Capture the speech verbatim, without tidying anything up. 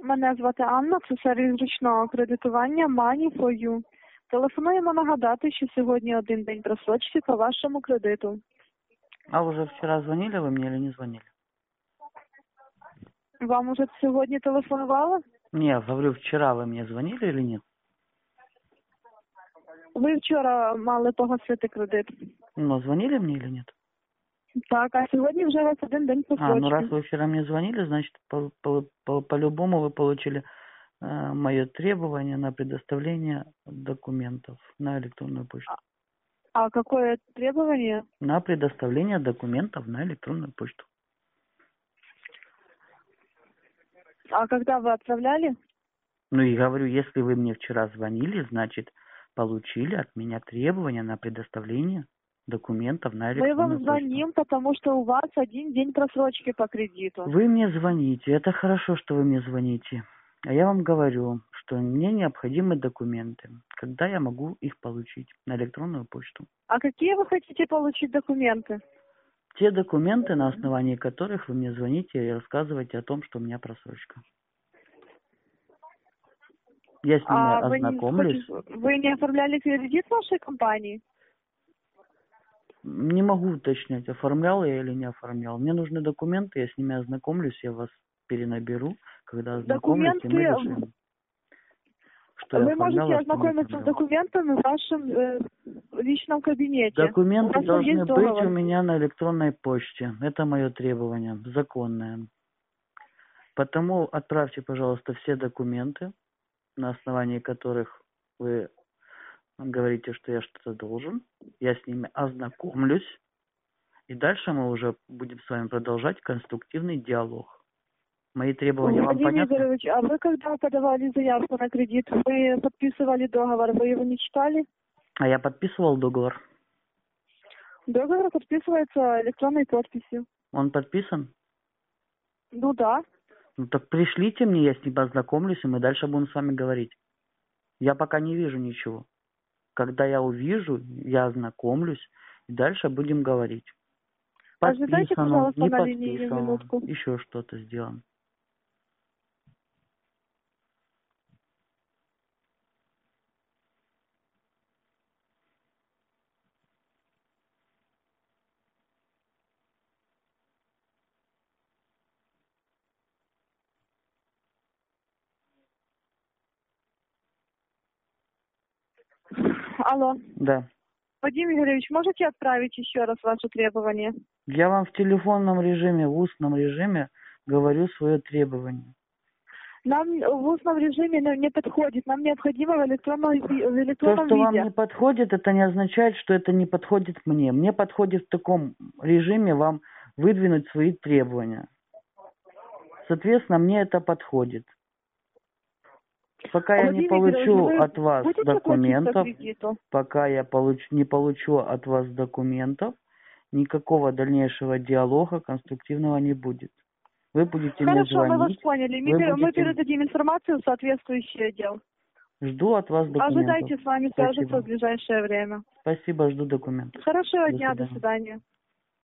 Мене звати Анна, це сервіс ручного кредитування Money for You. Телефонуємо нагадати, що сьогодні один день просрочки по вашому кредиту. А уже вчера звонили вы мне или не звонили? Вам уже сьогодні телефонували? Не, говорю, вчера вы мне звонили или нет? Ви вчора мали погасити кредит. Ну, звонили мне или нет? Так, а сьогодні вже у вас один день просрочки. А, ну раз вы вчера мне звонили, значит, по- по- по- по-любому вы получили э, мое требование на предоставление документов на электронную почту. А какое требование? На предоставление документов на электронную почту. А когда вы отправляли? Ну и говорю, если вы мне вчера звонили, значит, получили от меня требования на предоставление документов на Мы электронную вам почту. звоним, потому что у вас один день просрочки по кредиту. Вы мне звоните, это хорошо, что вы мне звоните. А я вам говорю, что мне необходимы документы. Когда я могу их получить на электронную почту? А какие вы хотите получить документы? Те документы, на основании которых вы мне звоните и рассказываете о том, что у меня просрочка. Я с ними А вы не, ознакомлюсь. хотите- вы не оформляли кредит в нашей компании? Не могу уточнять, оформлял я или не оформлял. Мне нужны документы, я с ними ознакомлюсь, я вас перенаберу, когда ознакомлюсь, и мы Документы- решим, что я Вы оформлял, можете а что не ознакомиться с оформлял. документами в вашем э, личном кабинете. У Документы вас там должны есть быть договор? у меня на электронной почте. Это мое требование, законное. Потому отправьте, пожалуйста, все документы, на основании которых вы говорите, что я что-то должен. Я с ними ознакомлюсь. И дальше мы уже будем с вами продолжать конструктивный диалог. Мои требования вам Владимир понятны? Игоревич, а вы когда подавали заявку на кредит, вы подписывали договор, вы его не читали? А я подписывал договор. Договор подписывается электронной подписью. Он подписан? Ну да. Ну так пришлите мне, я с ним ознакомлюсь, и мы дальше будем с вами говорить. Я пока не вижу ничего. Когда я увижу, я ознакомлюсь, и дальше будем говорить. Ожидайте, Подписано, пожалуйста, не на линии подписано, минутку. еще что-то сделано. Алло. Да. Владимир Игоревич, можете отправить еще раз ваши требования? Я вам в телефонном режиме, в устном режиме говорю свое требование. Нам в устном режиме ну, не подходит. Нам необходимо в электронном, ви- в То, электронном что вам виде. не подходит, это не означает, что это не подходит мне. Мне подходит в таком режиме вам выдвинуть свои требования. Соответственно, мне это подходит. Пока я не Владимир Игоревич, получу вы от вас будете платить по документов, кредиту? пока я получ, не получу от вас документов, никакого дальнейшего диалога конструктивного не будет. Вы будете мне Хорошо, мы вас звонить. поняли. Мы, вы пер- мы будете- передадим информацию в соответствующий отдел. Жду от вас документов. Ожидайте с вами свяжется Спасибо. в ближайшее время. Спасибо, жду документов. Хорошего До дня, до свидания. свидания.